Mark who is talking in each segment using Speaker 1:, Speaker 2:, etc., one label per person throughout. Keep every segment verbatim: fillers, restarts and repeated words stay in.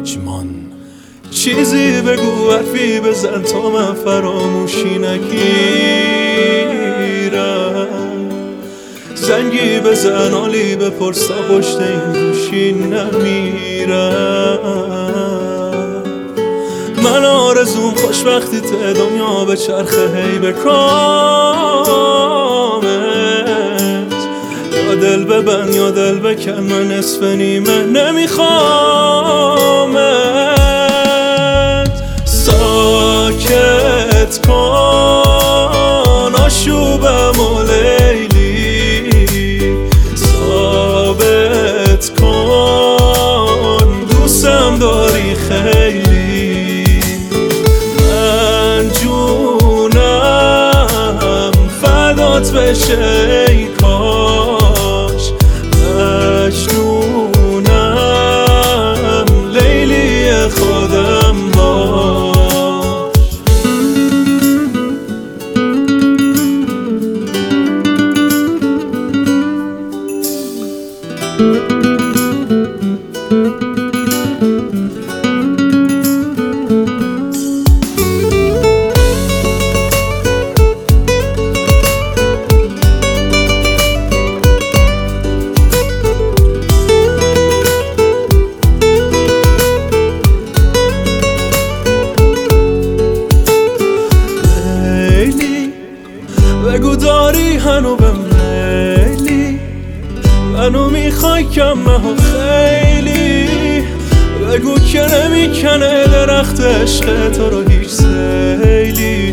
Speaker 1: پشمان. چیزی بگو، حرفی بزن تا من فراموشی نگیرم. زنگی بزن، حالی بپرس تا پشت این گوشی نمیرم. من آرزوم خوشبختی ته دنیا به چرخه هی به کامت. یا دل ببند یا دل بکن، من نصف نیمه نمیخوامت. ساکت کن آشوبم و لیلی، ثابت کن دوستم داری خیلی. من جونم فدات بشه ای کاش، مجنونم لیلی خودم باش. بگو داری هنو به میلی، منو میخوای کم ها خیلی. بگو که نمیکنه درخت عشق تو رو هیچ سیلی.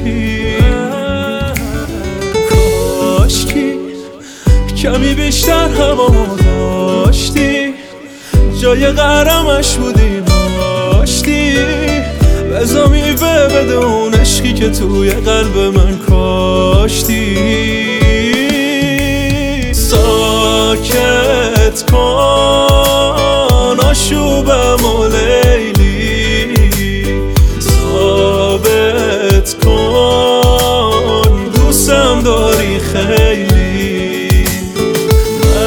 Speaker 1: کاشکی کمی بیشتر همامو داشتی، جای قرمش بودی ماشتی. بزا میوه بده اون عشقی که توی قلب من کاشتی. ساکت کن آشوبم و لیلی، ثابت کن دوستم داری خیلی.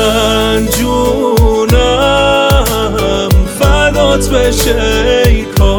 Speaker 1: من جونم فدات بشه ای کاش،